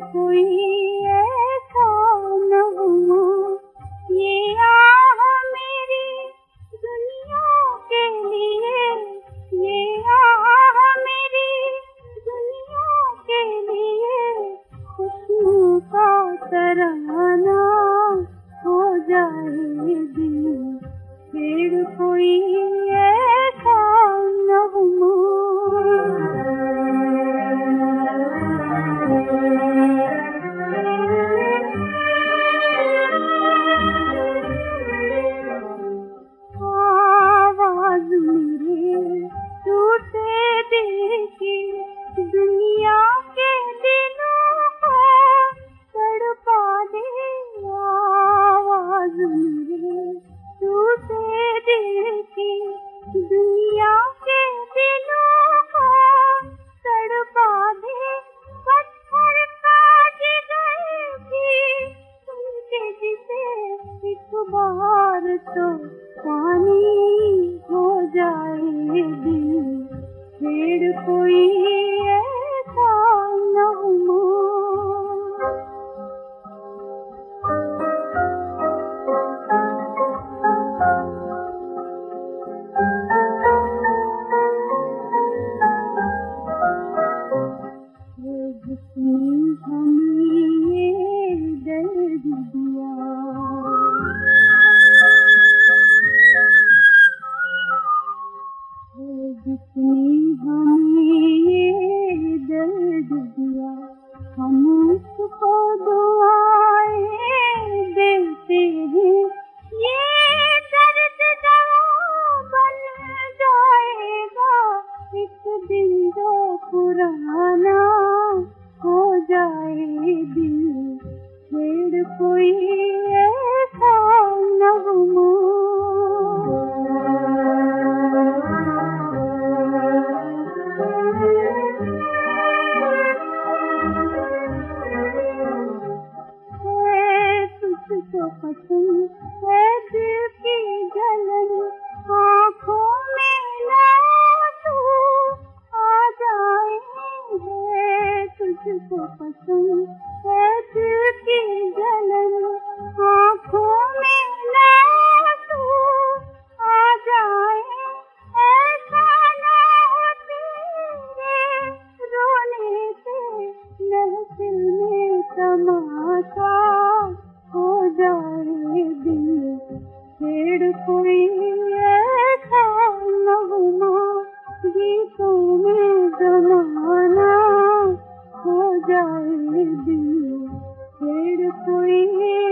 कोई ऐसा न हुआ, ये आह मेरी दुनिया के लिए, ये आह मेरी दुनिया के लिए, खुशबू का तराना हो जाए दिल, फिर कोई ऐसा न हुआ। आवाज़ मेरे टूटे दिल की दुनिया के दिलों को तड़पा दे, आवाज़ मेरे टूटे दिल की दुनिया के दिलों को तड़पा दे, पत्थर का जिगर भी सुन के जिसे एक बार तो पानी हो जाए दिल, फिर कोई ऐसा न हुआ। जिसने हमें ये दर्द दिया, जिसने हमें ये दर्द दिया, हम उसको दुआएं देते हैं, ये दर्द दवा बन जाएगा एक दिन जो पुराना हो जाए दिल, फिर कोई ऐसा न हुआ। है तुझको पसंद है दिल की जलन, आँखों में आंसू आ जाए, है तुझको पसंद है दिल की जलन, आँखों में आंसू आ जाए, ऐसा ना हो तेरे रोने से महफिल में तमाशा हो जाए दिल, फिर कोई ऐसा न हुआ, गीतों में जमाना हो जाए दिल, फिर कोई